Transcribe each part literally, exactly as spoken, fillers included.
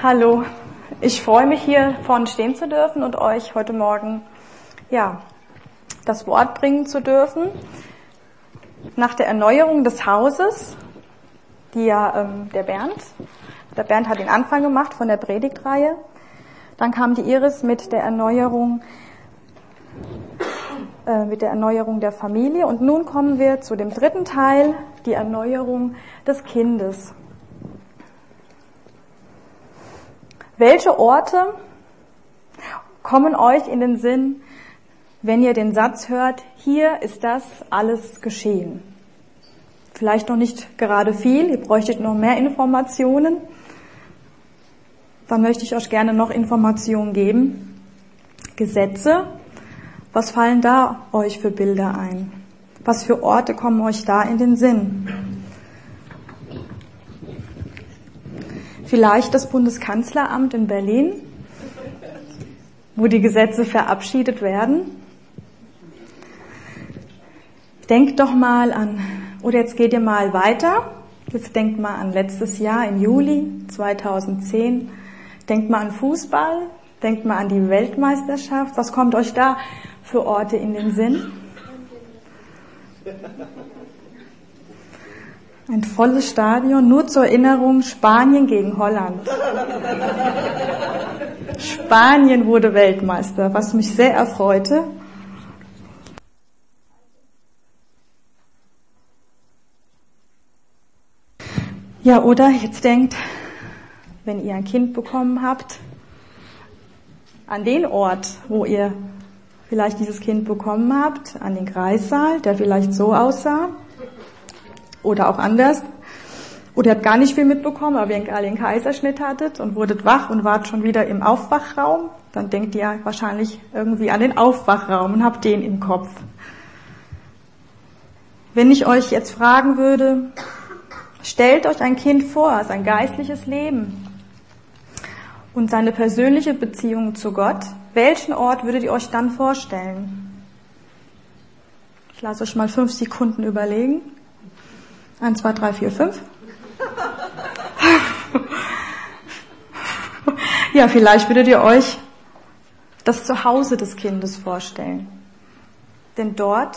Hallo, ich freue mich hier vorne stehen zu dürfen und euch heute Morgen ja, das Wort bringen zu dürfen. Nach der Erneuerung des Hauses, die ja ähm, der Bernd, der Bernd hat den Anfang gemacht von der Predigtreihe, dann kam die Iris mit der Erneuerung, äh, mit der Erneuerung der Familie und nun kommen wir zu dem dritten Teil, die Erneuerung des Kindes. Welche Orte kommen euch in den Sinn, wenn ihr den Satz hört, hier ist das alles geschehen? Vielleicht noch nicht gerade viel, ihr bräuchtet noch mehr Informationen. Dann möchte ich euch gerne noch Informationen geben. Gesetze, was fallen da euch für Bilder ein? Was für Orte kommen euch da in den Sinn? Vielleicht das Bundeskanzleramt in Berlin, wo die Gesetze verabschiedet werden. Denkt doch mal an, oder jetzt geht ihr mal weiter, jetzt denkt mal an letztes Jahr im Juli zweitausendzehn, denkt mal an Fußball, denkt mal an die Weltmeisterschaft, was kommt euch da für Orte in den Sinn? Ein volles Stadion, nur zur Erinnerung, Spanien gegen Holland. Spanien wurde Weltmeister, was mich sehr erfreute. Ja, oder jetzt denkt, wenn ihr ein Kind bekommen habt, an den Ort, wo ihr vielleicht dieses Kind bekommen habt, an den Kreissaal, der vielleicht so aussah, oder auch anders. Oder ihr habt gar nicht viel mitbekommen, aber ihr alle einen Kaiserschnitt hattet und wurdet wach und wart schon wieder im Aufwachraum, dann denkt ihr wahrscheinlich irgendwie an den Aufwachraum und habt den im Kopf. Wenn ich euch jetzt fragen würde, stellt euch ein Kind vor, sein geistliches Leben und seine persönliche Beziehung zu Gott, welchen Ort würdet ihr euch dann vorstellen? Ich lasse euch mal fünf Sekunden überlegen. Eins, zwei, drei, vier, fünf. Ja, vielleicht würdet ihr euch das Zuhause des Kindes vorstellen. Denn dort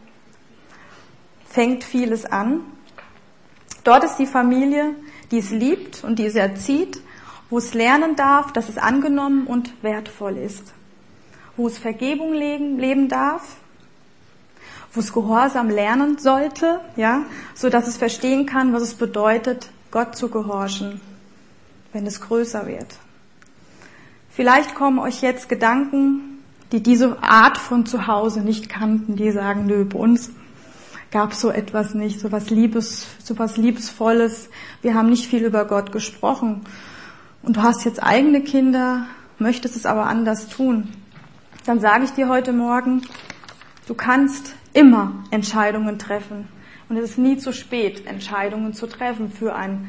fängt vieles an. Dort ist die Familie, die es liebt und die es erzieht, wo es lernen darf, dass es angenommen und wertvoll ist. Wo es Vergebung leben, leben darf. Wo es Gehorsam lernen sollte, ja, so dass es verstehen kann, was es bedeutet, Gott zu gehorchen, wenn es größer wird. Vielleicht kommen euch jetzt Gedanken, die diese Art von Zuhause nicht kannten, die sagen, nö, bei uns gab so etwas nicht, so was Liebes, so was Liebesvolles. Wir haben nicht viel über Gott gesprochen. Und du hast jetzt eigene Kinder, möchtest es aber anders tun. Dann sage ich dir heute Morgen, du kannst immer Entscheidungen treffen. Und es ist nie zu spät, Entscheidungen zu treffen für ein,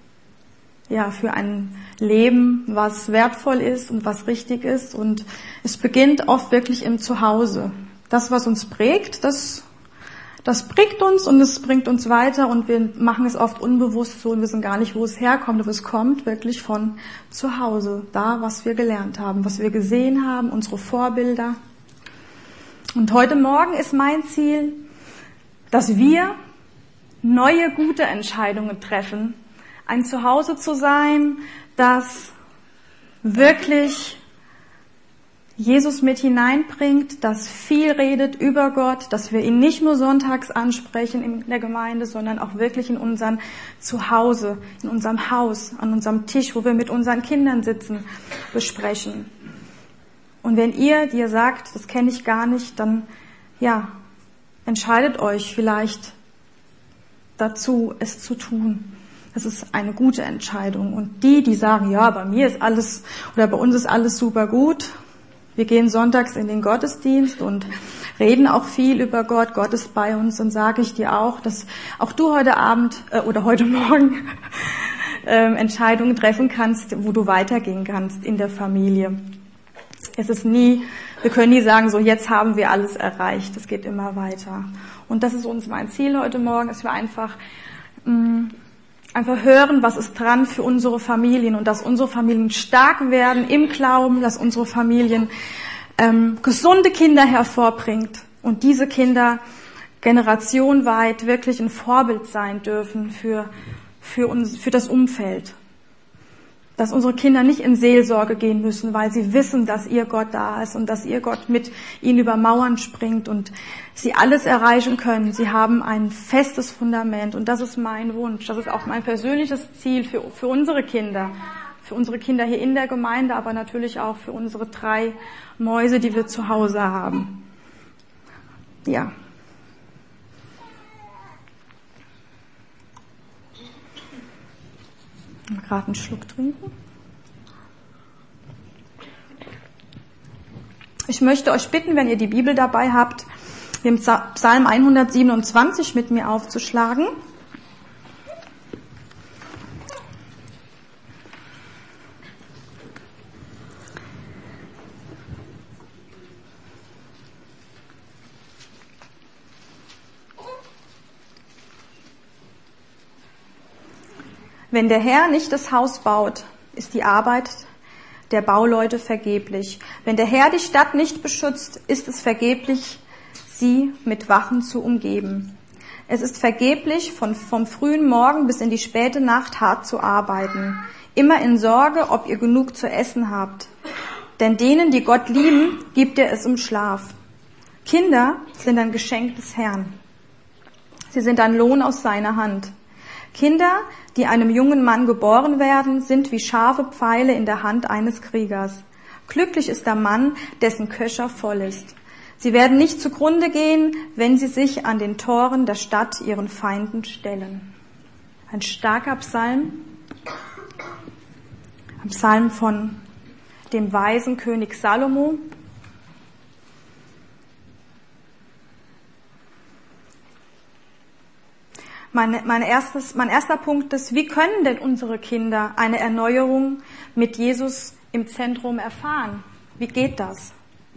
ja, für ein Leben, was wertvoll ist und was richtig ist. Und es beginnt oft wirklich im Zuhause. Das, was uns prägt, das, das prägt uns und es bringt uns weiter und wir machen es oft unbewusst so und wissen gar nicht, wo es herkommt. Aber es kommt wirklich von zu Hause. Da, was wir gelernt haben, was wir gesehen haben, unsere Vorbilder. Und heute Morgen ist mein Ziel, dass wir neue, gute Entscheidungen treffen. Ein Zuhause zu sein, das wirklich Jesus mit hineinbringt, das viel redet über Gott, dass wir ihn nicht nur sonntags ansprechen in der Gemeinde, sondern auch wirklich in unserem Zuhause, in unserem Haus, an unserem Tisch, wo wir mit unseren Kindern sitzen, besprechen. Und wenn ihr, die ihr sagt, das kenne ich gar nicht, dann, ja, entscheidet euch vielleicht dazu, es zu tun. Das ist eine gute Entscheidung. Und die, die sagen, ja, bei mir ist alles, oder bei uns ist alles super gut. Wir gehen sonntags in den Gottesdienst und reden auch viel über Gott. Gott ist bei uns. Dann sage ich dir auch, dass auch du heute Abend, äh, oder heute Morgen, äh, Entscheidungen treffen kannst, wo du weitergehen kannst in der Familie. Es ist nie, wir können nie sagen, so jetzt haben wir alles erreicht. Es geht immer weiter. Und das ist uns mein Ziel heute Morgen, dass wir einfach mh, einfach hören, was ist dran für unsere Familien und dass unsere Familien stark werden im Glauben, dass unsere Familien ähm, gesunde Kinder hervorbringt und diese Kinder generationenweit wirklich ein Vorbild sein dürfen für, für uns, für das Umfeld. Dass unsere Kinder nicht in Seelsorge gehen müssen, weil sie wissen, dass ihr Gott da ist und dass ihr Gott mit ihnen über Mauern springt und sie alles erreichen können. Sie haben ein festes Fundament und das ist mein Wunsch. Das ist auch mein persönliches Ziel für, für unsere Kinder, für unsere Kinder hier in der Gemeinde, aber natürlich auch für unsere drei Mäuse, die wir zu Hause haben. Ja. Gerade einen Schluck trinken. Ich möchte euch bitten, wenn ihr die Bibel dabei habt, den Psalm hundertsiebenundzwanzig mit mir aufzuschlagen. Wenn der Herr nicht das Haus baut, ist die Arbeit der Bauleute vergeblich. Wenn der Herr die Stadt nicht beschützt, ist es vergeblich, sie mit Wachen zu umgeben. Es ist vergeblich, von, vom frühen Morgen bis in die späte Nacht hart zu arbeiten. Immer in Sorge, ob ihr genug zu essen habt. Denn denen, die Gott lieben, gibt er es im Schlaf. Kinder sind ein Geschenk des Herrn. Sie sind ein Lohn aus seiner Hand. Kinder, die einem jungen Mann geboren werden, sind wie scharfe Pfeile in der Hand eines Kriegers. Glücklich ist der Mann, dessen Köcher voll ist. Sie werden nicht zugrunde gehen, wenn sie sich an den Toren der Stadt ihren Feinden stellen. Ein starker Psalm, ein Psalm von dem weisen König Salomo. Mein, mein, erstes, mein erster Punkt ist, wie können denn unsere Kinder eine Erneuerung mit Jesus im Zentrum erfahren? Wie geht das?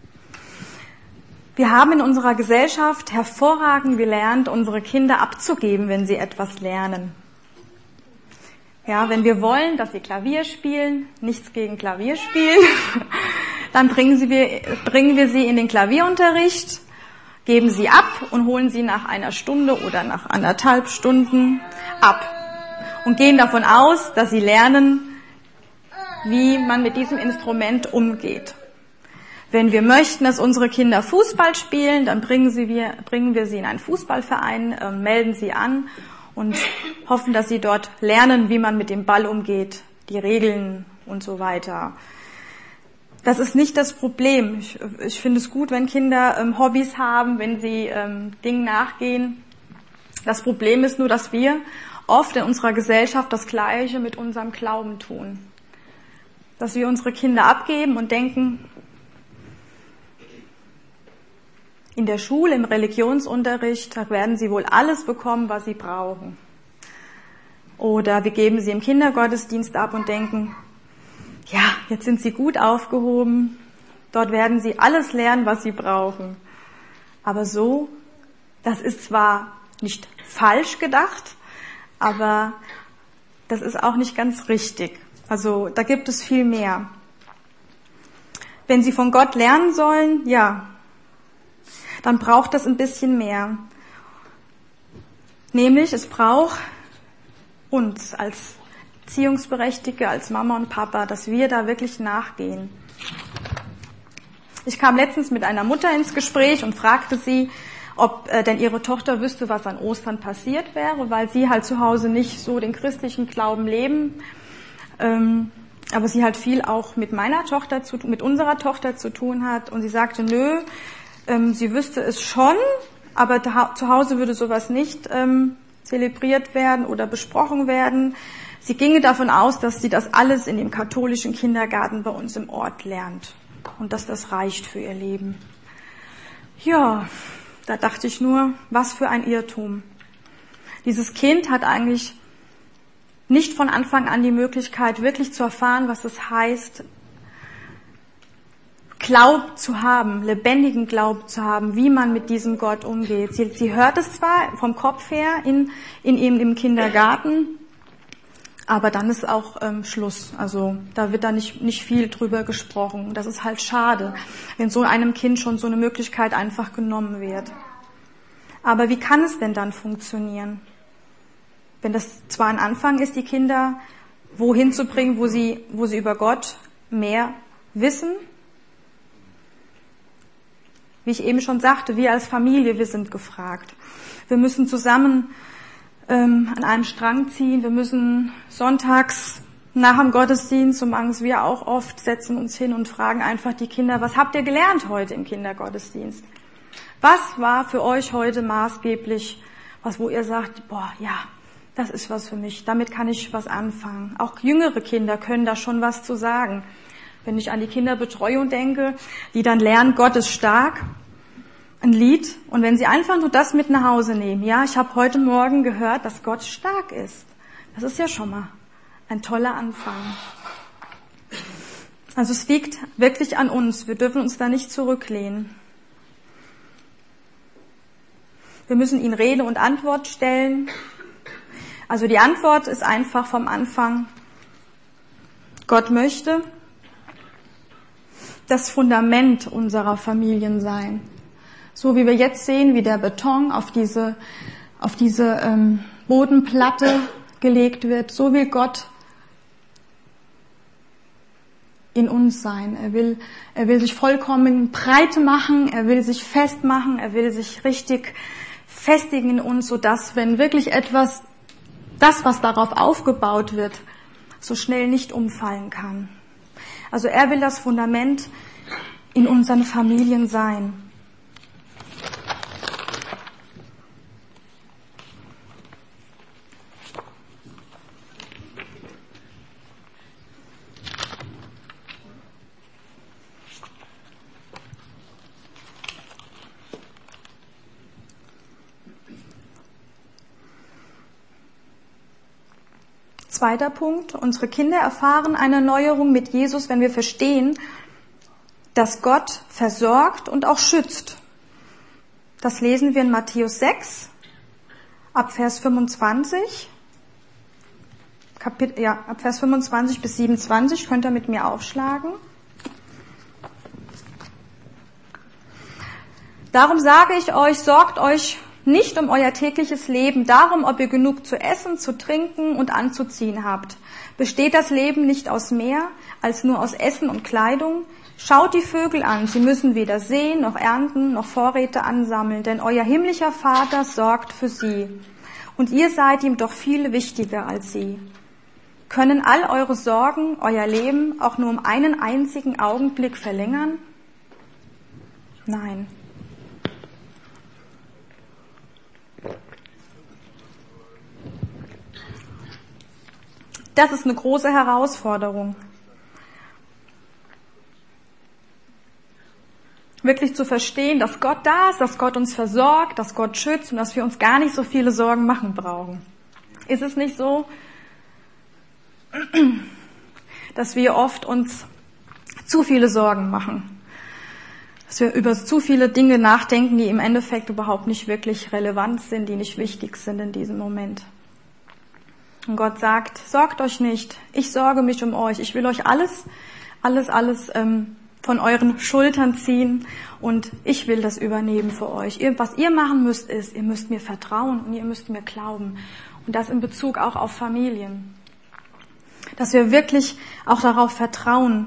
Wir haben in unserer Gesellschaft hervorragend gelernt, unsere Kinder abzugeben, wenn sie etwas lernen. Ja, wenn wir wollen, dass sie Klavier spielen, nichts gegen Klavierspielen, dann bringen, sie wir, bringen wir sie in den Klavierunterricht, geben sie ab und holen sie nach einer Stunde oder nach anderthalb Stunden ab und gehen davon aus, dass sie lernen, wie man mit diesem Instrument umgeht. Wenn wir möchten, dass unsere Kinder Fußball spielen, dann bringen, sie wir, bringen wir sie in einen Fußballverein, äh, melden sie an und hoffen, dass sie dort lernen, wie man mit dem Ball umgeht, die Regeln und so weiter. Das ist nicht das Problem. Ich, ich finde es gut, wenn Kinder ähm, Hobbys haben, wenn sie ähm, Dingen nachgehen. Das Problem ist nur, dass wir oft in unserer Gesellschaft das Gleiche mit unserem Glauben tun. Dass wir unsere Kinder abgeben und denken, in der Schule, im Religionsunterricht, da werden sie wohl alles bekommen, was sie brauchen. Oder wir geben sie im Kindergottesdienst ab und denken, ja, jetzt sind sie gut aufgehoben, dort werden sie alles lernen, was sie brauchen. Aber so, das ist zwar nicht falsch gedacht, aber das ist auch nicht ganz richtig. Also da gibt es viel mehr. Wenn sie von Gott lernen sollen, ja, dann braucht das ein bisschen mehr. Nämlich, es braucht uns als Erziehungsberechtigte, als Mama und Papa, dass wir da wirklich nachgehen. Ich kam letztens mit einer Mutter ins Gespräch und fragte sie, ob äh, denn ihre Tochter wüsste, was an Ostern passiert wäre, weil sie halt zu Hause nicht so den christlichen Glauben leben, ähm, aber sie halt viel auch mit meiner Tochter zu, mit unserer Tochter zu tun hat. Und sie sagte, nö, ähm, sie wüsste es schon, aber da, zu Hause würde sowas nicht ähm, zelebriert werden oder besprochen werden. Sie ginge davon aus, dass sie das alles in dem katholischen Kindergarten bei uns im Ort lernt und dass das reicht für ihr Leben. Ja, da dachte ich nur, was für ein Irrtum. Dieses Kind hat eigentlich nicht von Anfang an die Möglichkeit, wirklich zu erfahren, was es heißt, Glauben zu haben, lebendigen Glauben zu haben, wie man mit diesem Gott umgeht. Sie, sie hört es zwar vom Kopf her in, in ihm im Kindergarten, Aber dann ist auch ähm, Schluss. Also da wird da nicht, nicht viel drüber gesprochen. Das ist halt schade, wenn so einem Kind schon so eine Möglichkeit einfach genommen wird. Aber wie kann es denn dann funktionieren? Wenn das zwar ein Anfang ist, die Kinder wohin zu bringen, wo sie, wo sie über Gott mehr wissen. Wie ich eben schon sagte, wir als Familie, wir sind gefragt. Wir müssen zusammen ähm, an einem Strang ziehen. Wir müssen sonntags nach dem Gottesdienst, so machen es wir auch oft, setzen uns hin und fragen einfach die Kinder, was habt ihr gelernt heute im Kindergottesdienst? Was war für euch heute maßgeblich, was wo ihr sagt, boah, ja, das ist was für mich, damit kann ich was anfangen. Auch jüngere Kinder können da schon was zu sagen. Wenn ich an die Kinderbetreuung denke, die dann lernen, Gott ist stark, ein Lied. Und wenn sie einfach nur das mit nach Hause nehmen, ja, ich habe heute Morgen gehört, dass Gott stark ist. Das ist ja schon mal ein toller Anfang. Also es liegt wirklich an uns. Wir dürfen uns da nicht zurücklehnen. Wir müssen ihnen Rede und Antwort stellen. Also die Antwort ist einfach vom Anfang, Gott möchte das Fundament unserer Familien sein. So wie wir jetzt sehen, wie der Beton auf diese, auf diese ähm, Bodenplatte gelegt wird, so will Gott in uns sein. Er will, er will sich vollkommen breit machen, er will sich festmachen, er will sich richtig festigen in uns, sodass, wenn wirklich etwas, das, was darauf aufgebaut wird, so schnell nicht umfallen kann. Also er will das Fundament in unseren Familien sein. Zweiter Punkt, unsere Kinder erfahren eine Neuerung mit Jesus, wenn wir verstehen, dass Gott versorgt und auch schützt. Das lesen wir in Matthäus sechs, ab Vers fünfundzwanzig. Kapitel, ja, ab Vers fünfundzwanzig bis siebenundzwanzig könnt ihr mit mir aufschlagen. Darum sage ich euch, sorgt euch nicht um euer tägliches Leben, darum, ob ihr genug zu essen, zu trinken und anzuziehen habt. Besteht das Leben nicht aus mehr als nur aus Essen und Kleidung? Schaut die Vögel an, sie müssen weder säen, noch ernten, noch Vorräte ansammeln, denn euer himmlischer Vater sorgt für sie. Und ihr seid ihm doch viel wichtiger als sie. Können all eure Sorgen euer Leben auch nur um einen einzigen Augenblick verlängern? Nein. Das ist eine große Herausforderung. Wirklich zu verstehen, dass Gott da ist, dass Gott uns versorgt, dass Gott schützt und dass wir uns gar nicht so viele Sorgen machen brauchen. Ist es nicht so, dass wir oft uns zu viele Sorgen machen? Dass wir über zu viele Dinge nachdenken, die im Endeffekt überhaupt nicht wirklich relevant sind, die nicht wichtig sind in diesem Moment. Und Gott sagt, sorgt euch nicht, ich sorge mich um euch, ich will euch alles, alles, alles ähm, von euren Schultern ziehen und ich will das übernehmen für euch. Ihr, was ihr machen müsst, ist, ihr müsst mir vertrauen und ihr müsst mir glauben. Und das in Bezug auch auf Familien. Dass wir wirklich auch darauf vertrauen,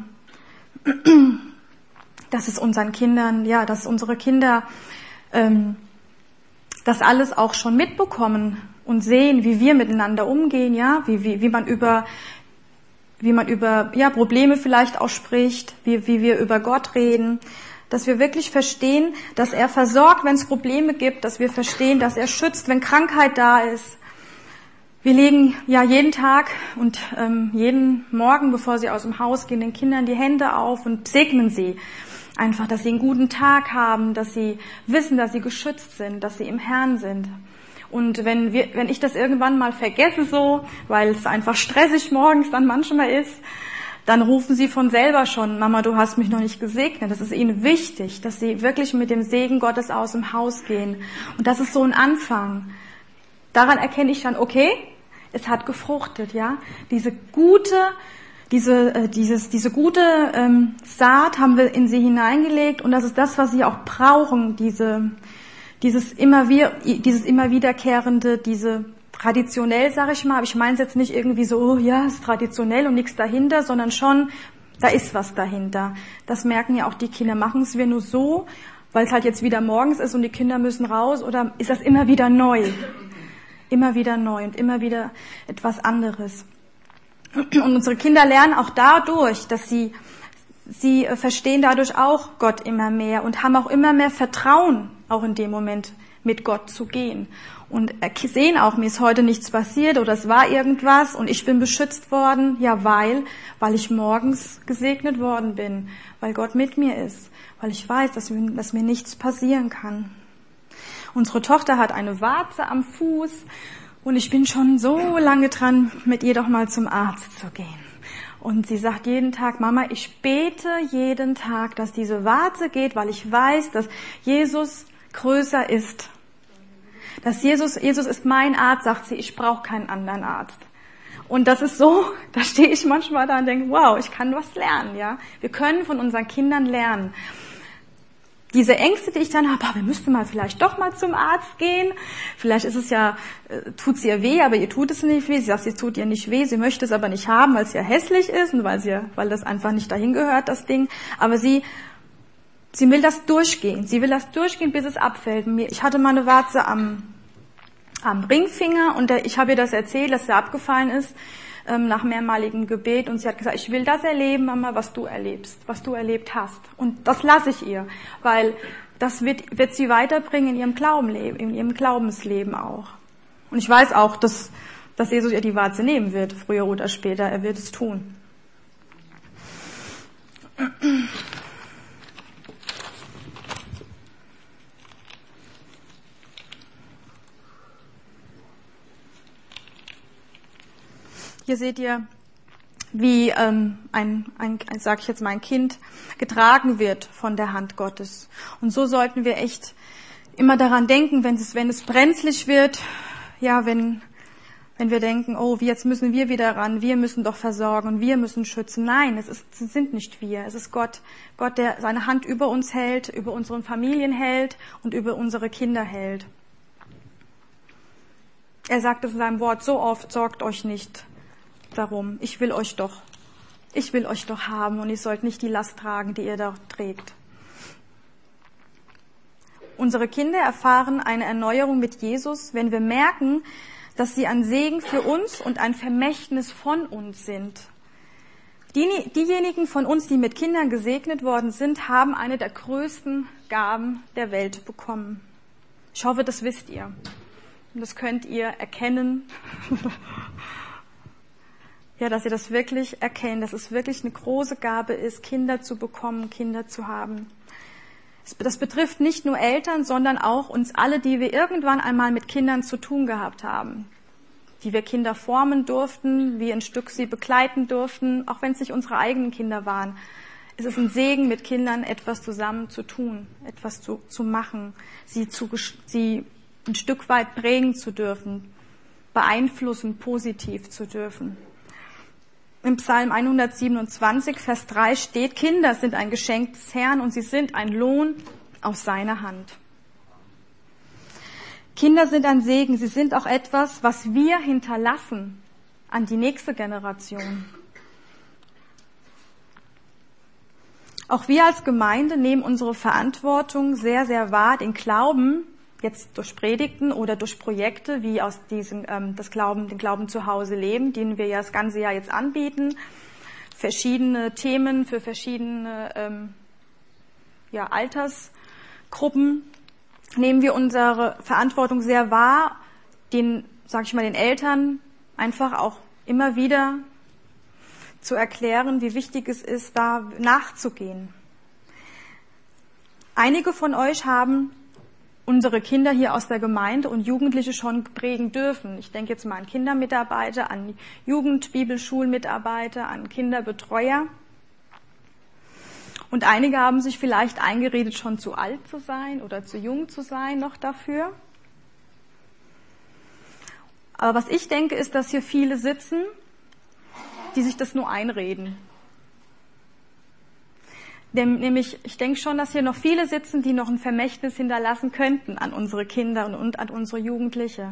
dass es unseren Kindern, ja, dass unsere Kinder ähm, das alles auch schon mitbekommen und sehen, wie wir miteinander umgehen, ja, wie, wie, wie man über, wie man über, ja, Probleme vielleicht auch spricht, wie, wie wir über Gott reden, dass wir wirklich verstehen, dass er versorgt, wenn es Probleme gibt, dass wir verstehen, dass er schützt, wenn Krankheit da ist. Wir legen ja jeden Tag und ähm, jeden Morgen, bevor sie aus dem Haus gehen, den Kindern die Hände auf und segnen sie. Einfach, dass sie einen guten Tag haben, dass sie wissen, dass sie geschützt sind, dass sie im Herrn sind. Und wenn wir, wenn ich das irgendwann mal vergesse so, weil es einfach stressig morgens dann manchmal ist, dann rufen sie von selber schon, Mama, du hast mich noch nicht gesegnet. Das ist ihnen wichtig, dass sie wirklich mit dem Segen Gottes aus dem Haus gehen. Und das ist so ein Anfang. Daran erkenne ich dann, okay, es hat gefruchtet, ja. Diese gute, diese, äh, dieses, diese gute ähm, Saat haben wir in sie hineingelegt und das ist das, was sie auch brauchen, diese, dieses immer wieder, dieses immer wiederkehrende, diese traditionell, sage ich mal, aber ich meine es jetzt nicht irgendwie so, oh ja, ist traditionell und nichts dahinter, sondern schon, da ist was dahinter. Das merken ja auch die Kinder. Machen es wir nur so, weil es halt jetzt wieder morgens ist und die Kinder müssen raus, oder ist das immer wieder neu? Immer wieder neu und immer wieder etwas anderes. Und unsere Kinder lernen auch dadurch, dass sie, sie verstehen dadurch auch Gott immer mehr und haben auch immer mehr Vertrauen, auch in dem Moment mit Gott zu gehen. Und sehen auch, mir ist heute nichts passiert oder es war irgendwas und ich bin beschützt worden. Ja, weil, weil ich morgens gesegnet worden bin, weil Gott mit mir ist, weil ich weiß, dass mir, dass mir nichts passieren kann. Unsere Tochter hat eine Warze am Fuß und ich bin schon so lange dran, mit ihr doch mal zum Arzt zu gehen. Und sie sagt jeden Tag, Mama, ich bete jeden Tag, dass diese Warze geht, weil ich weiß, dass Jesus größer ist. Dass Jesus, Jesus ist mein Arzt, sagt sie, ich brauche keinen anderen Arzt. Und das ist so, da stehe ich manchmal da und denke, wow, ich kann was lernen, ja. Wir können von unseren Kindern lernen. Diese Ängste, die ich dann habe, wir müssten mal vielleicht doch mal zum Arzt gehen. Vielleicht ist es ja, äh, tut es ihr weh, aber ihr tut es nicht weh. Sie sagt, es tut ihr nicht weh, sie möchte es aber nicht haben, weil es ja hässlich ist und weil sie, weil das einfach nicht dahin gehört, das Ding. Aber sie, sie will das durchgehen. Sie will das durchgehen, bis es abfällt. Ich hatte mal eine Warze am, am Ringfinger und ich habe ihr das erzählt, dass sie abgefallen ist ähm, nach mehrmaligem Gebet und sie hat gesagt, ich will das erleben, Mama, was du erlebst, was du erlebt hast. Und das lasse ich ihr, weil das wird, wird sie weiterbringen in ihrem Glaubenleben, in ihrem Glaubensleben auch. Und ich weiß auch, dass, dass Jesus ihr die Warze nehmen wird, früher oder später, er wird es tun. Hier seht ihr, wie ähm, ein, ein, ein sage ich jetzt mal, ein Kind getragen wird von der Hand Gottes. Und so sollten wir echt immer daran denken, wenn es, wenn es brenzlig wird, ja, wenn, wenn wir denken, oh, jetzt müssen wir wieder ran, wir müssen doch versorgen und wir müssen schützen. Nein, es, ist, es sind nicht wir, es ist Gott, Gott, der seine Hand über uns hält, über unseren Familien hält und über unsere Kinder hält. Er sagt es in seinem Wort so oft, sorgt euch nicht darum, ich will euch doch, ich will euch doch haben und ihr sollt nicht die Last tragen, die ihr da trägt. Unsere Kinder erfahren eine Erneuerung mit Jesus, wenn wir merken, dass sie ein Segen für uns und ein Vermächtnis von uns sind. Die, diejenigen von uns, die mit Kindern gesegnet worden sind, haben eine der größten Gaben der Welt bekommen. Ich hoffe, das wisst ihr. Und das könnt ihr erkennen. Ja, dass ihr das wirklich erkennt, dass es wirklich eine große Gabe ist, Kinder zu bekommen, Kinder zu haben. Das betrifft nicht nur Eltern, sondern auch uns alle, die wir irgendwann einmal mit Kindern zu tun gehabt haben. Die wir Kinder formen durften, wie ein Stück sie begleiten durften, auch wenn es nicht unsere eigenen Kinder waren. Es ist ein Segen, mit Kindern etwas zusammen zu tun, etwas zu, zu machen, sie, zu, sie ein Stück weit prägen zu dürfen, beeinflussen, positiv zu dürfen. Im Psalm hundertsiebenundzwanzig, Vers drei steht, Kinder sind ein Geschenk des Herrn und sie sind ein Lohn aus seiner Hand. Kinder sind ein Segen, sie sind auch etwas, was wir hinterlassen an die nächste Generation. Auch wir als Gemeinde nehmen unsere Verantwortung sehr, sehr wahr, den Glauben, jetzt durch Predigten oder durch Projekte wie aus diesem ähm, das Glauben, den Glauben zu Hause leben, den wir ja das ganze Jahr jetzt anbieten, verschiedene Themen für verschiedene ähm, ja, Altersgruppen, nehmen wir unsere Verantwortung sehr wahr, den, sag ich mal, den Eltern einfach auch immer wieder zu erklären, wie wichtig es ist, da nachzugehen. Einige von euch haben unsere Kinder hier aus der Gemeinde und Jugendliche schon prägen dürfen. Ich denke jetzt mal an Kindermitarbeiter, an Jugendbibelschulmitarbeiter, an Kinderbetreuer. Und einige haben sich vielleicht eingeredet, schon zu alt zu sein oder zu jung zu sein noch dafür. Aber was ich denke, ist, dass hier viele sitzen, die sich das nur einreden. Nämlich, ich denke schon, dass hier noch viele sitzen, die noch ein Vermächtnis hinterlassen könnten an unsere Kinder und an unsere Jugendliche.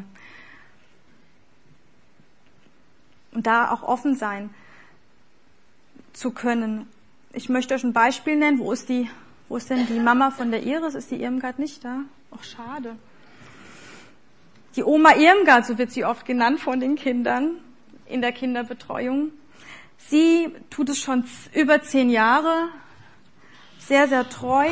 Und da auch offen sein zu können. Ich möchte euch ein Beispiel nennen. Wo ist die, wo ist denn die Mama von der Iris? Ist die Irmgard nicht da? Ach, schade. Die Oma Irmgard, so wird sie oft genannt von den Kindern in der Kinderbetreuung. Sie tut es schon über zehn Jahre, sehr, sehr treu,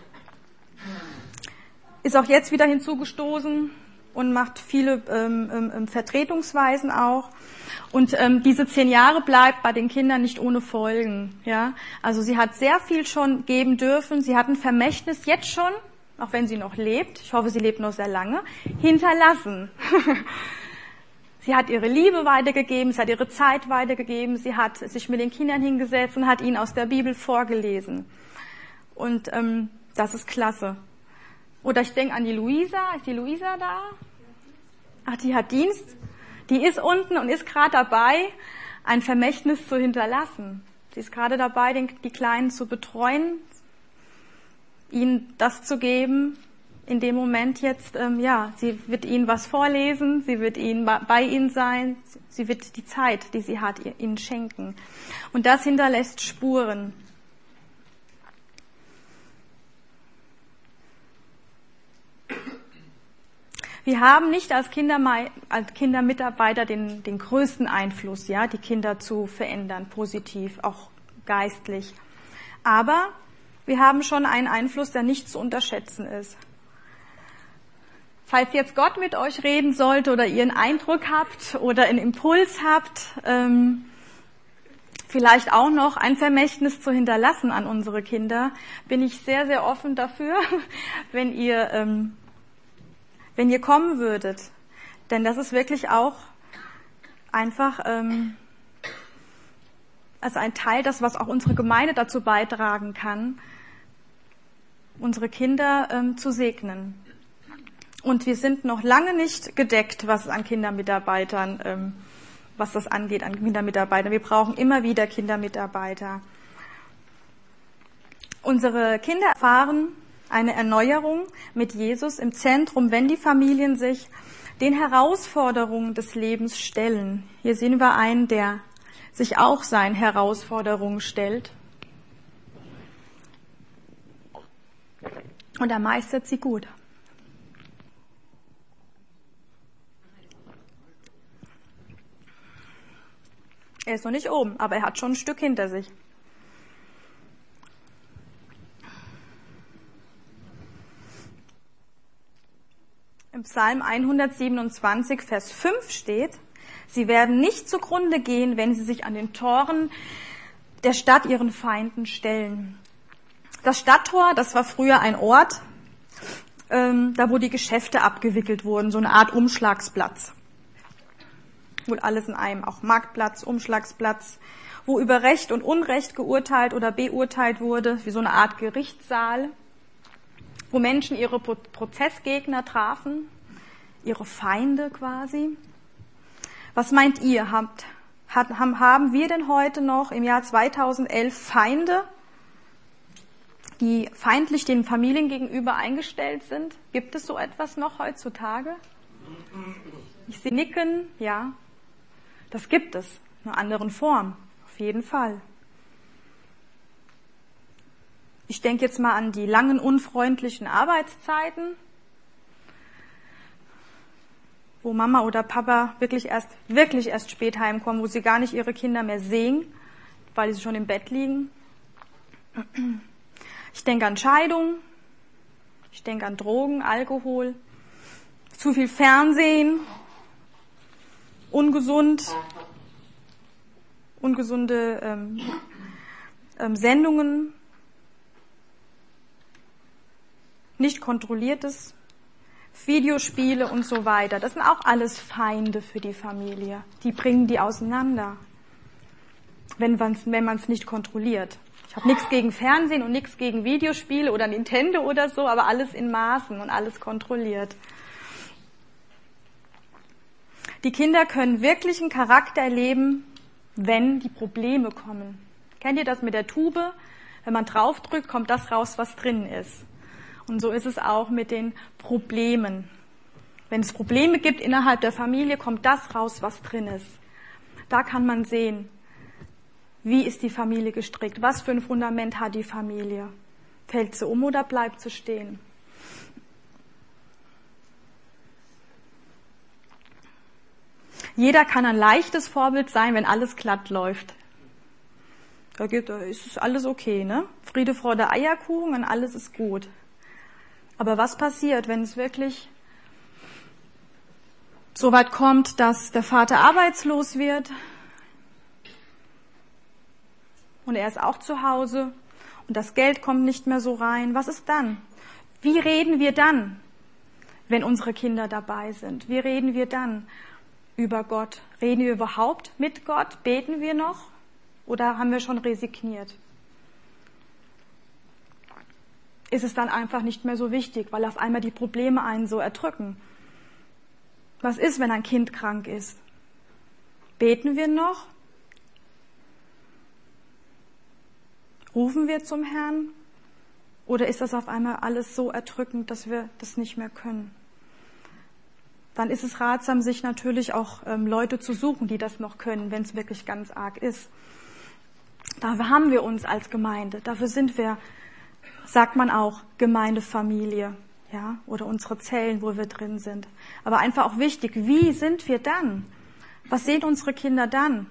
ist auch jetzt wieder hinzugestoßen und macht viele ähm, ähm, Vertretungsweisen auch. Und ähm, diese zehn Jahre bleibt bei den Kindern nicht ohne Folgen. Ja, also sie hat sehr viel schon geben dürfen. Sie hat ein Vermächtnis jetzt schon, auch wenn sie noch lebt, ich hoffe, sie lebt noch sehr lange, hinterlassen. Sie hat ihre Liebe weitergegeben, sie hat ihre Zeit weitergegeben, sie hat sich mit den Kindern hingesetzt und hat ihnen aus der Bibel vorgelesen. Und ähm, das ist klasse. Oder ich denke an die Luisa. Ist die Luisa da? Ach, die hat Dienst. Die ist unten und ist gerade dabei, ein Vermächtnis zu hinterlassen. Sie ist gerade dabei, den, die Kleinen zu betreuen, ihnen das zu geben. In dem Moment jetzt, ähm, ja, sie wird ihnen was vorlesen, sie wird ihnen bei ihnen sein, sie wird die Zeit, die sie hat, ihnen schenken. Und das hinterlässt Spuren. Wir haben nicht als, Kindermei- als Kindermitarbeiter den, den größten Einfluss, ja, die Kinder zu verändern, positiv, auch geistlich. Aber wir haben schon einen Einfluss, der nicht zu unterschätzen ist. Falls jetzt Gott mit euch reden sollte oder ihr einen Eindruck habt oder einen Impuls habt, ähm, vielleicht auch noch ein Vermächtnis zu hinterlassen an unsere Kinder, bin ich sehr, sehr offen dafür, wenn ihr ähm, wenn ihr kommen würdet. Denn das ist wirklich auch einfach ähm, als ein Teil, das, was auch unsere Gemeinde dazu beitragen kann, unsere Kinder ähm, zu segnen. Und wir sind noch lange nicht gedeckt, was an Kindermitarbeitern, ähm, was das angeht, an Kindermitarbeitern. Wir brauchen immer wieder Kindermitarbeiter. Unsere Kinder erfahren eine Erneuerung mit Jesus im Zentrum, wenn die Familien sich den Herausforderungen des Lebens stellen. Hier sehen wir einen, der sich auch seinen Herausforderungen stellt. Und er meistert sie gut. Er ist noch nicht oben, aber er hat schon ein Stück hinter sich. Im Psalm hundertsiebenundzwanzig, Vers fünf steht, sie werden nicht zugrunde gehen, wenn sie sich an den Toren der Stadt ihren Feinden stellen. Das Stadttor, das war früher ein Ort, ähm, da wo die Geschäfte abgewickelt wurden, so eine Art Umschlagsplatz. Wohl alles in einem, auch Marktplatz, Umschlagsplatz, wo über Recht und Unrecht geurteilt oder beurteilt wurde, wie so eine Art Gerichtssaal, wo Menschen ihre Prozessgegner trafen, ihre Feinde quasi. Was meint ihr? Habt, haben wir denn heute noch im Jahr zweitausendelf Feinde, die feindlich den Familien gegenüber eingestellt sind? Gibt es so etwas noch heutzutage? Ich sehe Nicken, ja. Das gibt es, in einer anderen Form, auf jeden Fall. Ich denke jetzt mal an die langen, unfreundlichen Arbeitszeiten, wo Mama oder Papa wirklich erst, wirklich erst spät heimkommen, wo sie gar nicht ihre Kinder mehr sehen, weil sie schon im Bett liegen. Ich denke an Scheidung, ich denke an Drogen, Alkohol, zu viel Fernsehen, ungesund, ungesunde ähm, ähm, Sendungen, nicht kontrolliertes, Videospiele und so weiter. Das sind auch alles Feinde für die Familie. Die bringen die auseinander, wenn man es wenn man's nicht kontrolliert. Ich habe nichts gegen Fernsehen und nichts gegen Videospiele oder Nintendo oder so, aber alles in Maßen und alles kontrolliert. Die Kinder können wirklich einen Charakter erleben, wenn die Probleme kommen. Kennt ihr das mit der Tube? Wenn man draufdrückt, kommt das raus, was drin ist. Und so ist es auch mit den Problemen. Wenn es Probleme gibt innerhalb der Familie, kommt das raus, was drin ist. Da kann man sehen, wie ist die Familie gestrickt, was für ein Fundament hat die Familie. Fällt sie um oder bleibt sie stehen? Jeder kann ein leichtes Vorbild sein, wenn alles glatt läuft. Da, geht, da ist alles okay, ne? Friede, Freude, Eierkuchen und alles ist gut. Aber was passiert, wenn es wirklich so weit kommt, dass der Vater arbeitslos wird und er ist auch zu Hause und das Geld kommt nicht mehr so rein? Was ist dann? Wie reden wir dann, wenn unsere Kinder dabei sind? Wie reden wir dann über Gott? Reden wir überhaupt mit Gott? Beten wir noch? Oder haben wir schon resigniert? Ist es dann einfach nicht mehr so wichtig, weil auf einmal die Probleme einen so erdrücken? Was ist, wenn ein Kind krank ist? Beten wir noch? Rufen wir zum Herrn? Oder ist das auf einmal alles so erdrückend, dass wir das nicht mehr können? Dann ist es ratsam, sich natürlich auch ähm, Leute zu suchen, die das noch können, wenn es wirklich ganz arg ist. Dafür haben wir uns als Gemeinde. Dafür sind wir, sagt man auch, Gemeindefamilie, ja, oder unsere Zellen, wo wir drin sind. Aber einfach auch wichtig, wie sind wir dann? Was sehen unsere Kinder dann?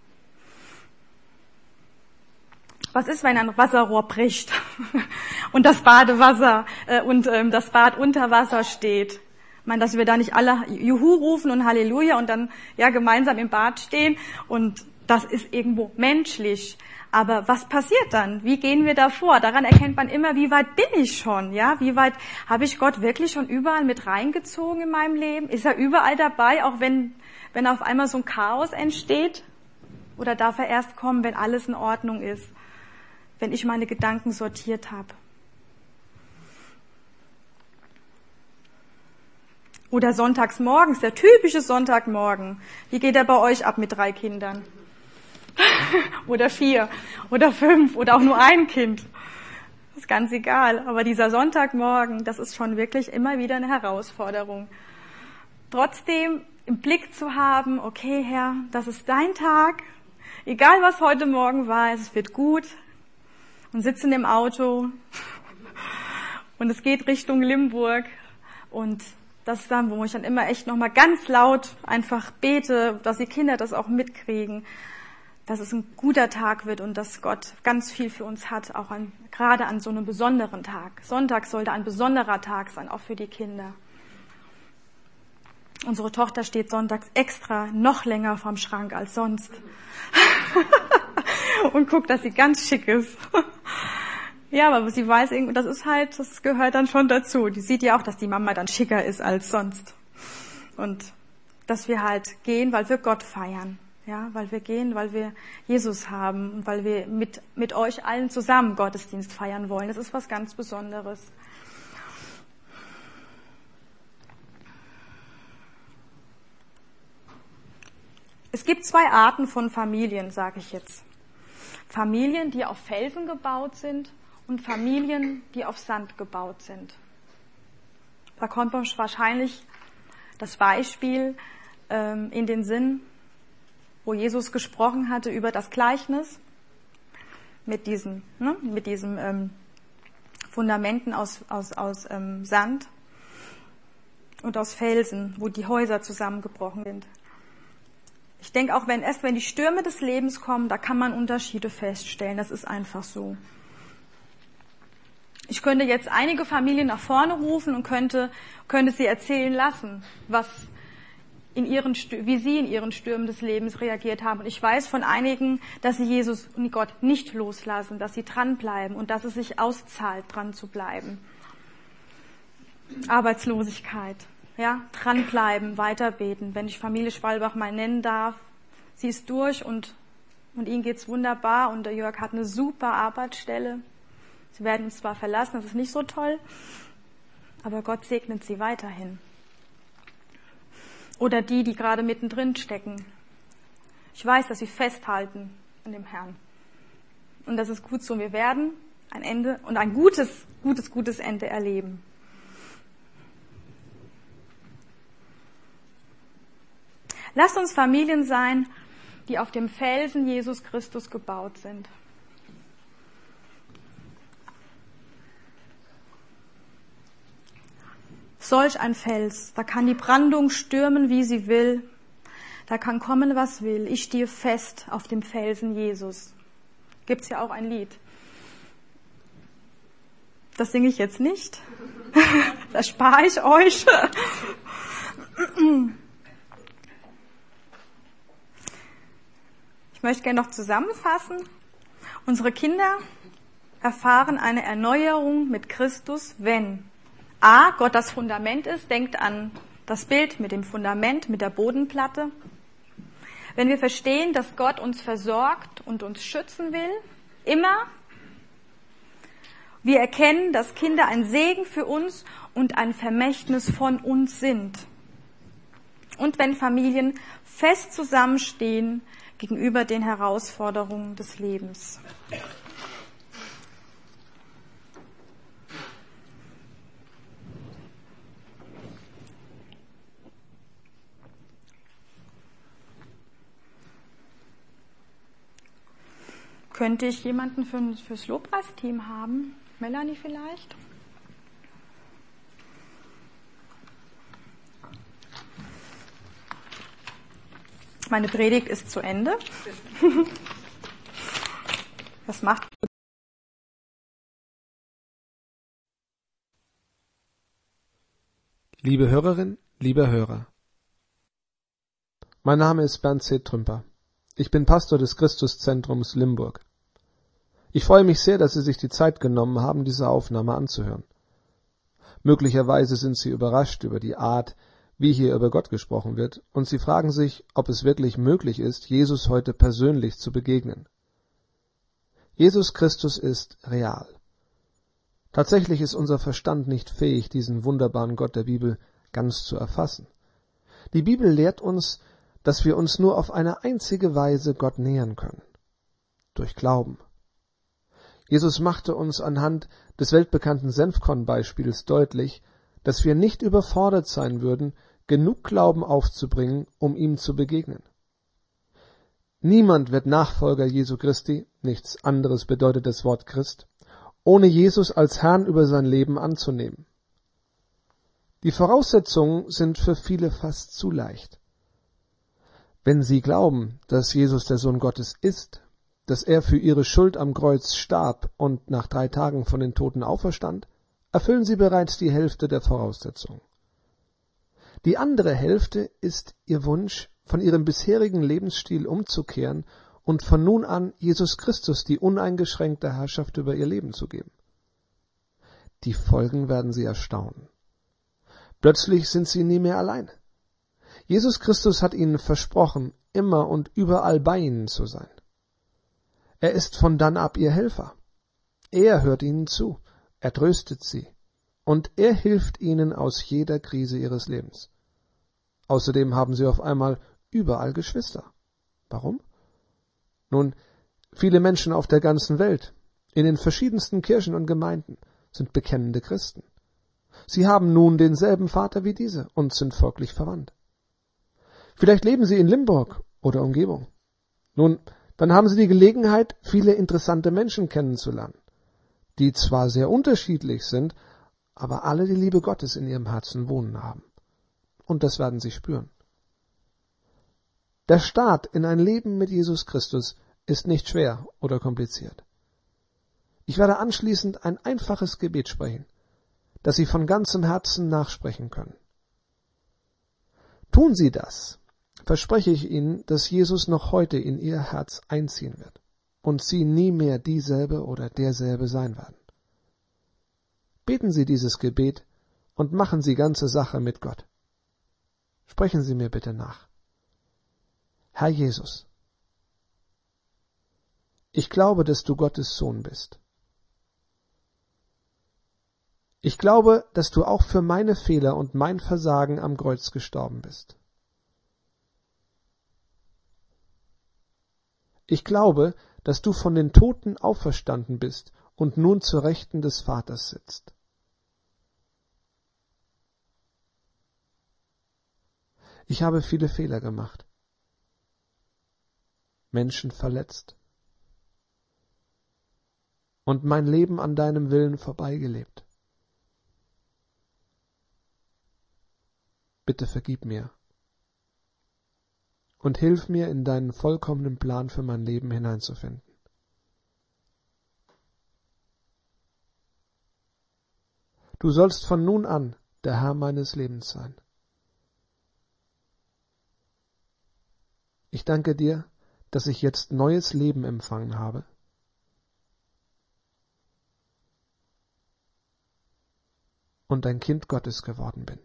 Was ist, wenn ein Wasserrohr bricht und das Badewasser äh, und ähm, das Bad unter Wasser steht? Ich meine, dass wir da nicht alle Juhu rufen und Halleluja und dann ja gemeinsam im Bad stehen, und das ist irgendwo menschlich. Aber was passiert dann? Wie gehen wir da vor? Daran erkennt man immer, wie weit bin ich schon? Ja, wie weit habe ich Gott wirklich schon überall mit reingezogen in meinem Leben? Ist er überall dabei, auch wenn wenn auf einmal so ein Chaos entsteht? Oder darf er erst kommen, wenn alles in Ordnung ist? Wenn ich meine Gedanken sortiert habe? Oder sonntags morgens, der typische Sonntagmorgen. Wie geht er bei euch ab mit drei Kindern? Oder vier oder fünf oder auch nur ein Kind. Das ist ganz egal. Aber dieser Sonntagmorgen, das ist schon wirklich immer wieder eine Herausforderung. Trotzdem im Blick zu haben, okay Herr, das ist dein Tag. Egal was heute Morgen war, es wird gut. Und sitzen im Auto. Und es geht Richtung Limburg. Und das ist dann, wo ich dann immer echt nochmal ganz laut einfach bete, dass die Kinder das auch mitkriegen, dass es ein guter Tag wird und dass Gott ganz viel für uns hat, auch an, gerade an so einem besonderen Tag. Sonntag sollte ein besonderer Tag sein, auch für die Kinder. Unsere Tochter steht sonntags extra noch länger vorm Schrank als sonst und guckt, dass sie ganz schick ist. Ja, aber sie weiß, das ist halt, das gehört dann schon dazu. Die sieht ja auch, dass die Mama dann schicker ist als sonst. Und dass wir halt gehen, weil wir Gott feiern. Ja, weil wir gehen, weil wir Jesus haben und weil wir mit, mit euch allen zusammen Gottesdienst feiern wollen. Das ist was ganz Besonderes. Es gibt zwei Arten von Familien, sage ich jetzt. Familien, die auf Felsen gebaut sind, und Familien, die auf Sand gebaut sind. Da kommt uns wahrscheinlich das Beispiel ähm, in den Sinn, wo Jesus gesprochen hatte über das Gleichnis mit diesen, ne, mit diesen ähm, Fundamenten aus, aus, aus ähm, Sand und aus Felsen, wo die Häuser zusammengebrochen sind. Ich denke auch, wenn erst wenn die Stürme des Lebens kommen, da kann man Unterschiede feststellen. Das ist einfach so. Ich könnte jetzt einige Familien nach vorne rufen und könnte, könnte sie erzählen lassen, was in ihren, wie sie in ihren Stürmen des Lebens reagiert haben. Und ich weiß von einigen, dass sie Jesus und Gott nicht loslassen, dass sie dranbleiben und dass es sich auszahlt, dran zu bleiben. Arbeitslosigkeit, ja, dranbleiben, weiterbeten. Wenn ich Familie Schwalbach mal nennen darf, sie ist durch und, und ihnen geht's wunderbar und der Jörg hat eine super Arbeitsstelle. Sie werden uns zwar verlassen, das ist nicht so toll, aber Gott segnet sie weiterhin. oder die, die gerade mittendrin stecken. Ich weiß, dass sie festhalten an dem Herrn. Und das ist gut so. Wir werden ein Ende und ein gutes, gutes, gutes Ende erleben. Lasst uns Familien sein, die auf dem Felsen Jesus Christus gebaut sind. Solch ein Fels, da kann die Brandung stürmen, wie sie will. Da kann kommen, was will. Ich stehe fest auf dem Felsen Jesus. Gibt's ja auch ein Lied. Das singe ich jetzt nicht. Das spare ich euch. Ich möchte gerne noch zusammenfassen. Unsere Kinder erfahren eine Erneuerung mit Christus, wenn A, Gott das Fundament ist. Denkt an das Bild mit dem Fundament, mit der Bodenplatte. Wenn wir verstehen, dass Gott uns versorgt und uns schützen will, immer. Wir erkennen, dass Kinder ein Segen für uns und ein Vermächtnis von uns sind. Und wenn Familien fest zusammenstehen gegenüber den Herausforderungen des Lebens. Könnte ich jemanden für, fürs Lobpreisteam haben? Melanie vielleicht? Meine Predigt ist zu Ende. Was macht? Liebe Hörerin, lieber Hörer. Mein Name ist Bernd C. Trümper. Ich bin Pastor des Christuszentrums Limburg. Ich freue mich sehr, dass Sie sich die Zeit genommen haben, diese Aufnahme anzuhören. Möglicherweise sind Sie überrascht über die Art, wie hier über Gott gesprochen wird, und Sie fragen sich, ob es wirklich möglich ist, Jesus heute persönlich zu begegnen. Jesus Christus ist real. Tatsächlich ist unser Verstand nicht fähig, diesen wunderbaren Gott der Bibel ganz zu erfassen. Die Bibel lehrt uns, dass wir uns nur auf eine einzige Weise Gott nähern können: durch Glauben. Jesus machte uns anhand des weltbekannten Senfkorn-Beispiels deutlich, dass wir nicht überfordert sein würden, genug Glauben aufzubringen, um ihm zu begegnen. Niemand wird Nachfolger Jesu Christi, nichts anderes bedeutet das Wort Christ, ohne Jesus als Herrn über sein Leben anzunehmen. Die Voraussetzungen sind für viele fast zu leicht. Wenn sie glauben, dass Jesus der Sohn Gottes ist, dass er für ihre Schuld am Kreuz starb und nach drei Tagen von den Toten auferstand, erfüllen sie bereits die Hälfte der Voraussetzungen. Die andere Hälfte ist ihr Wunsch, von ihrem bisherigen Lebensstil umzukehren und von nun an Jesus Christus die uneingeschränkte Herrschaft über ihr Leben zu geben. Die Folgen werden sie erstaunen. Plötzlich sind sie nie mehr allein. Jesus Christus hat ihnen versprochen, immer und überall bei ihnen zu sein. Er ist von dann ab ihr Helfer. Er hört ihnen zu, er tröstet sie und er hilft ihnen aus jeder Krise ihres Lebens. Außerdem haben sie auf einmal überall Geschwister. Warum? Nun, viele Menschen auf der ganzen Welt, in den verschiedensten Kirchen und Gemeinden, sind bekennende Christen. Sie haben nun denselben Vater wie diese und sind folglich verwandt. Vielleicht leben sie in Limburg oder Umgebung. Nun, dann haben sie die Gelegenheit, viele interessante Menschen kennenzulernen, die zwar sehr unterschiedlich sind, aber alle die Liebe Gottes in ihrem Herzen wohnen haben. Und das werden sie spüren. Der Start in ein Leben mit Jesus Christus ist nicht schwer oder kompliziert. Ich werde anschließend ein einfaches Gebet sprechen, das Sie von ganzem Herzen nachsprechen können. Tun Sie das, verspreche ich Ihnen, dass Jesus noch heute in Ihr Herz einziehen wird und Sie nie mehr dieselbe oder derselbe sein werden. Beten Sie dieses Gebet und machen Sie ganze Sache mit Gott. Sprechen Sie mir bitte nach. Herr Jesus, ich glaube, dass du Gottes Sohn bist. Ich glaube, dass du auch für meine Fehler und mein Versagen am Kreuz gestorben bist Ich glaube, dass du von den Toten auferstanden bist und nun zur Rechten des Vaters sitzt. Ich habe viele Fehler gemacht, Menschen verletzt und mein Leben an deinem Willen vorbeigelebt. Bitte vergib mir und hilf mir, in deinen vollkommenen Plan für mein Leben hineinzufinden. Du sollst von nun an der Herr meines Lebens sein. Ich danke dir, dass ich jetzt neues Leben empfangen habe. Und ein Kind Gottes geworden bin.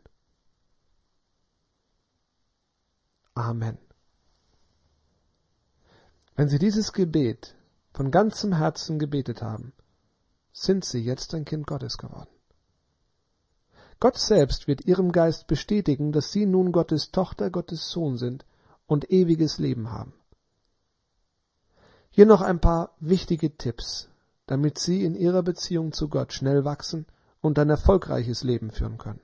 Amen. Wenn Sie dieses Gebet von ganzem Herzen gebetet haben, sind Sie jetzt ein Kind Gottes geworden. Gott selbst wird Ihrem Geist bestätigen, dass Sie nun Gottes Tochter, Gottes Sohn sind und ewiges Leben haben. Hier noch ein paar wichtige Tipps, damit Sie in Ihrer Beziehung zu Gott schnell wachsen und ein erfolgreiches Leben führen können.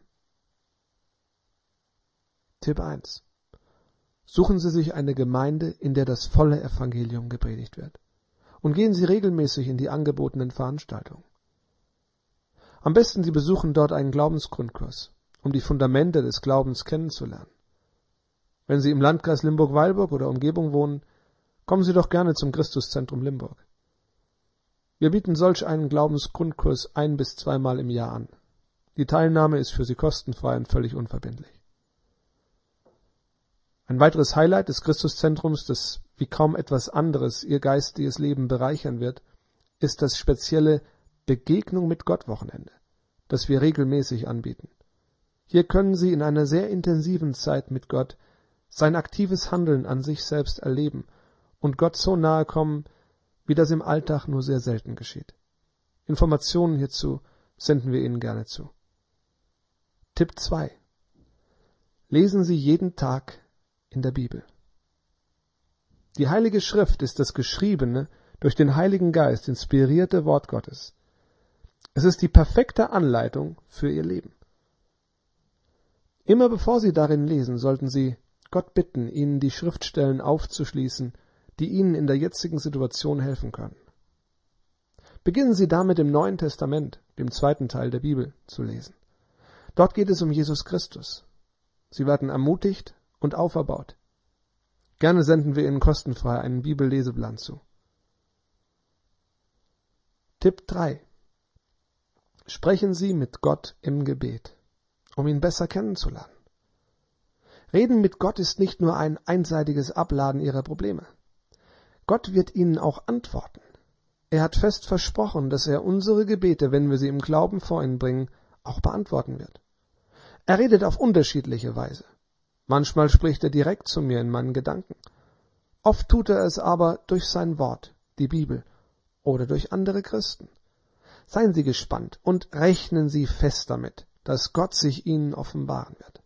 Tipp eins. Suchen Sie sich eine Gemeinde, in der das volle Evangelium gepredigt wird. Und gehen Sie regelmäßig in die angebotenen Veranstaltungen. Am besten Sie besuchen dort einen Glaubensgrundkurs, um die Fundamente des Glaubens kennenzulernen. Wenn Sie im Landkreis Limburg-Weilburg oder Umgebung wohnen, kommen Sie doch gerne zum Christuszentrum Limburg. Wir bieten solch einen Glaubensgrundkurs ein- bis zweimal im Jahr an. Die Teilnahme ist für Sie kostenfrei und völlig unverbindlich. Ein weiteres Highlight des Christuszentrums, das wie kaum etwas anderes Ihr geistiges Leben bereichern wird, ist das spezielle Begegnung mit Gott Wochenende, das wir regelmäßig anbieten. Hier können Sie in einer sehr intensiven Zeit mit Gott sein aktives Handeln an sich selbst erleben und Gott so nahe kommen, wie das im Alltag nur sehr selten geschieht. Informationen hierzu senden wir Ihnen gerne zu. Tipp zwei. Lesen Sie jeden Tag in der Bibel. Die Heilige Schrift ist das geschriebene, durch den Heiligen Geist inspirierte Wort Gottes. Es ist die perfekte Anleitung für Ihr Leben. Immer bevor Sie darin lesen, sollten Sie Gott bitten, Ihnen die Schriftstellen aufzuschließen, die Ihnen in der jetzigen Situation helfen können. Beginnen Sie damit im Neuen Testament, dem zweiten Teil der Bibel, zu lesen. Dort geht es um Jesus Christus. Sie werden ermutigt und auferbaut. Gerne senden wir Ihnen kostenfrei einen Bibelleseplan zu. Tipp drei. Sprechen Sie mit Gott im Gebet, um ihn besser kennenzulernen. Reden mit Gott ist nicht nur ein einseitiges Abladen Ihrer Probleme. Gott wird Ihnen auch antworten. Er hat fest versprochen, dass er unsere Gebete, wenn wir sie im Glauben vor ihn bringen, auch beantworten wird. Er redet auf unterschiedliche Weise. Manchmal spricht er direkt zu mir in meinen Gedanken. Oft tut er es aber durch sein Wort, die Bibel, oder durch andere Christen. Seien Sie gespannt und rechnen Sie fest damit, dass Gott sich Ihnen offenbaren wird.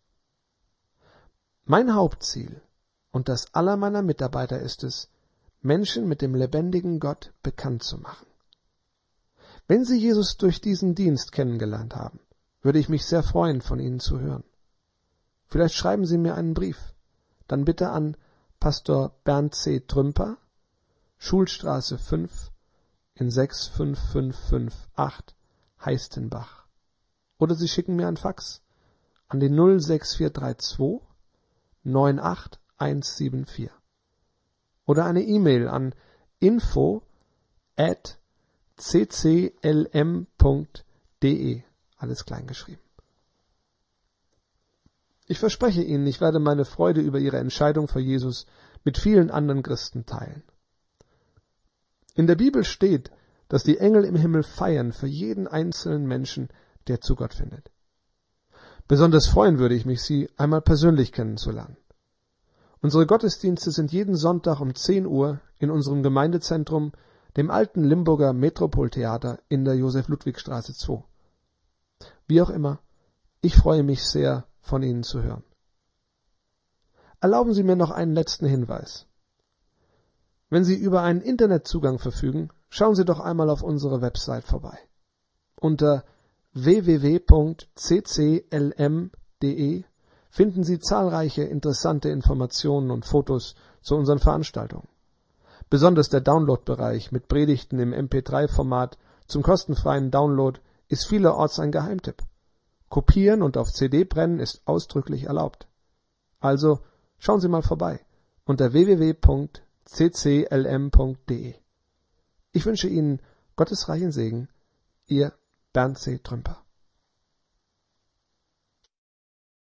Mein Hauptziel und das aller meiner Mitarbeiter ist es, Menschen mit dem lebendigen Gott bekannt zu machen. Wenn Sie Jesus durch diesen Dienst kennengelernt haben, würde ich mich sehr freuen, von Ihnen zu hören. Vielleicht schreiben Sie mir einen Brief, dann bitte an Pastor Bernd C. Trümper, Schulstraße fünf in sechs fünf fünf fünf acht, Heistenbach. Oder Sie schicken mir ein Fax an die null sechs vier drei zwei neun acht eins sieben vier. Oder eine E-Mail an info at c c l m punkt d e, alles klein geschrieben. Ich verspreche Ihnen, ich werde meine Freude über Ihre Entscheidung für Jesus mit vielen anderen Christen teilen. In der Bibel steht, dass die Engel im Himmel feiern für jeden einzelnen Menschen, der zu Gott findet. Besonders freuen würde ich mich, Sie einmal persönlich kennenzulernen. Unsere Gottesdienste sind jeden Sonntag um zehn Uhr in unserem Gemeindezentrum, dem alten Limburger Metropoltheater in der Josef-Ludwig-Straße zwei. Wie auch immer, ich freue mich sehr, von Ihnen zu hören. Erlauben Sie mir noch einen letzten Hinweis. Wenn Sie über einen Internetzugang verfügen, schauen Sie doch einmal auf unsere Website vorbei. Unter w w w punkt c c l m punkt d e finden Sie zahlreiche interessante Informationen und Fotos zu unseren Veranstaltungen. Besonders der Download-Bereich mit Predigten im M P drei Format zum kostenfreien Download ist vielerorts ein Geheimtipp. Kopieren und auf C D brennen ist ausdrücklich erlaubt. Also schauen Sie mal vorbei unter w w w punkt c c l m punkt d e. Ich wünsche Ihnen Gottes reichen Segen. Ihr Bernd C. Trümper.